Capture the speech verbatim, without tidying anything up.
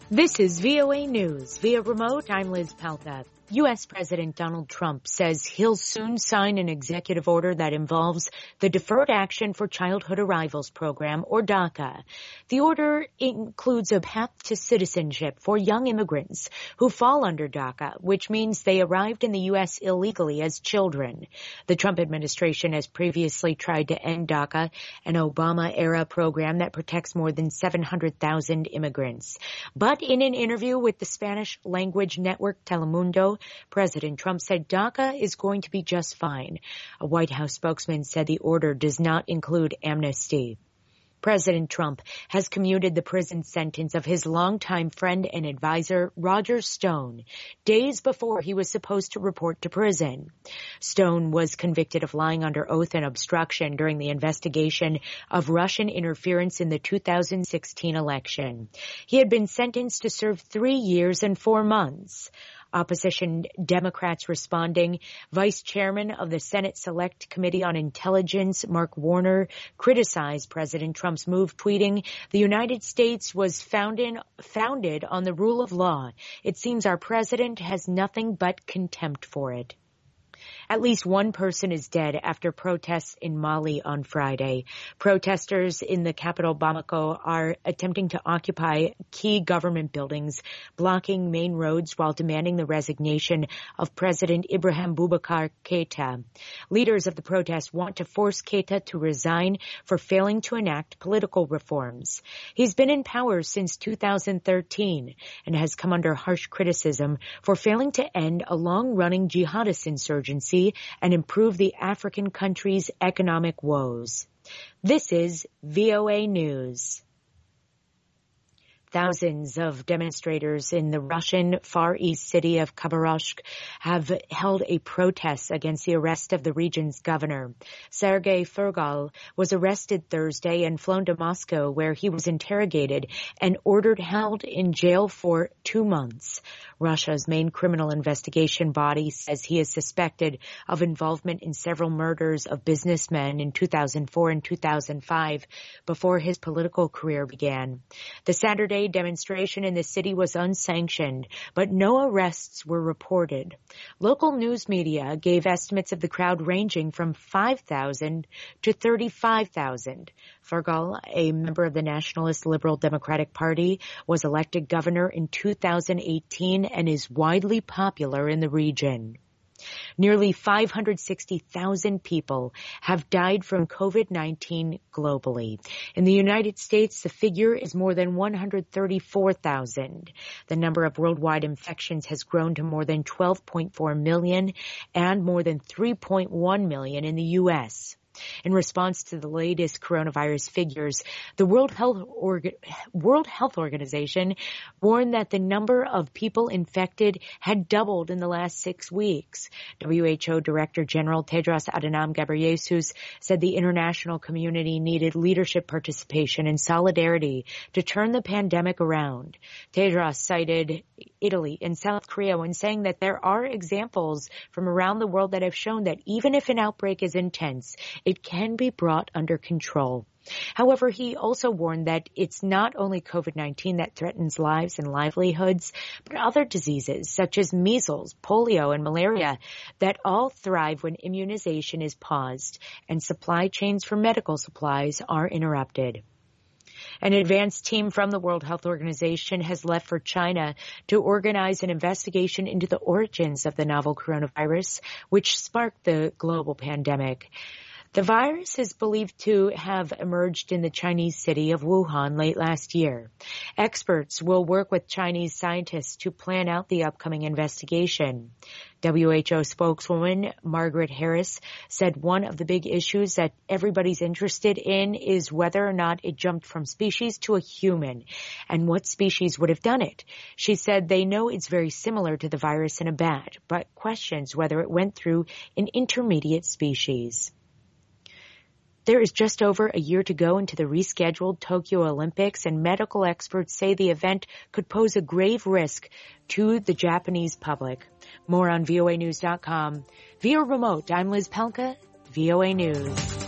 This is V O A News. Via remote, I'm Liz Palka. U S. President Donald Trump says he'll soon sign an executive order that involves the Deferred Action for Childhood Arrivals program, or DACA. The order includes a path to citizenship for young immigrants who fall under DACA, which means they arrived in the U S illegally as children. The Trump administration has previously tried to end DACA, an Obama-era program that protects more than seven hundred thousand immigrants. But in an interview with the Spanish-language network Telemundo, President Trump said DACA is going to be just fine. A White House spokesman said the order does not include amnesty. President Trump has commuted the prison sentence of his longtime friend and advisor, Roger Stone, days before he was supposed to report to prison. Stone was convicted of lying under oath and obstruction during the investigation of Russian interference in the two thousand sixteen election. He had been sentenced to serve three years and four months. Opposition Democrats responding. Vice Chairman of the Senate Select Committee on Intelligence, Mark Warner, criticized President Trump's move, tweeting, "The United States was founded, founded on the rule of law. It seems our president has nothing but contempt for it." At least one person is dead after protests in Mali on Friday. Protesters in the capital Bamako are attempting to occupy key government buildings, blocking main roads while demanding the resignation of President Ibrahim Boubacar Keita. Leaders of the protest want to force Keita to resign for failing to enact political reforms. He's been in power since two thousand thirteen and has come under harsh criticism for failing to end a long-running jihadist insurgency and improve the African country's economic woes. This is V O A News. Thousands of demonstrators in the Russian Far East city of Khabarovsk have held a protest against the arrest of the region's governor. Sergei Furgal was arrested Thursday and flown to Moscow, where he was interrogated and ordered held in jail for two months. Russia's main criminal investigation body says he is suspected of involvement in several murders of businessmen in two thousand four and two thousand five before his political career began. The Saturday demonstration in the city was unsanctioned, but no arrests were reported. Local news media gave estimates of the crowd ranging from five thousand to thirty-five thousand. Furgal, a member of the Nationalist Liberal Democratic Party, was elected governor in two thousand eighteen and is widely popular in the region. Nearly five hundred sixty thousand people have died from COVID nineteen globally. In the United States, the figure is more than one hundred thirty-four thousand. The number of worldwide infections has grown to more than twelve point four million and more than three point one million in the U S In response to the latest coronavirus figures, the World Health, Orga- World Health Organization warned that the number of people infected had doubled in the last six weeks. W H O Director General Tedros Adhanom Ghebreyesus said the international community needed leadership participation and solidarity to turn the pandemic around. Tedros cited Italy and South Korea when saying that there are examples from around the world that have shown that even if an outbreak is intense, it can be brought under control. However, he also warned that it's not only COVID nineteen that threatens lives and livelihoods, but other diseases such as measles, polio, and malaria that all thrive when immunization is paused and supply chains for medical supplies are interrupted. An advanced team from the World Health Organization has left for China to organize an investigation into the origins of the novel coronavirus, which sparked the global pandemic. The virus is believed to have emerged in the Chinese city of Wuhan late last year. Experts will work with Chinese scientists to plan out the upcoming investigation. W H O spokeswoman Margaret Harris said one of the big issues that everybody's interested in is whether or not it jumped from species to a human and what species would have done it. She said they know it's very similar to the virus in a bat, but questions whether it went through an intermediate species. There is just over a year to go into the rescheduled Tokyo Olympics, and medical experts say the event could pose a grave risk to the Japanese public. More on V O A news dot com. Via remote, I'm Liz Pelka, V O A News.